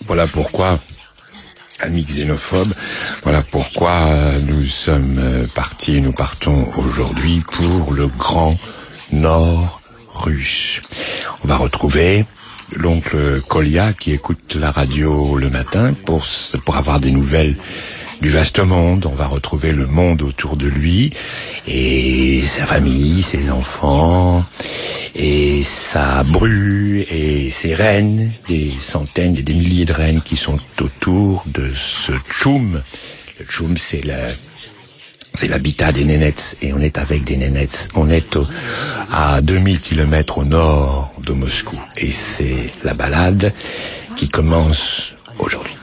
Voilà pourquoi, amis xénophobes, voilà pourquoi nous sommes partis, nous partons aujourd'hui pour le Grand Nord russe. On va retrouver l'oncle Kolia qui écoute la radio le matin pour avoir des nouvelles du vaste monde. On va retrouver le monde autour de lui et sa famille, ses enfants et sa bru et ses reines, des centaines et des milliers de reines qui sont autour de ce tchoum. Le tchoum, c'est l'habitat des nénets, et on est avec des nénets. On est à 2000 kilomètres au nord de Moscou, et c'est la balade qui commence aujourd'hui.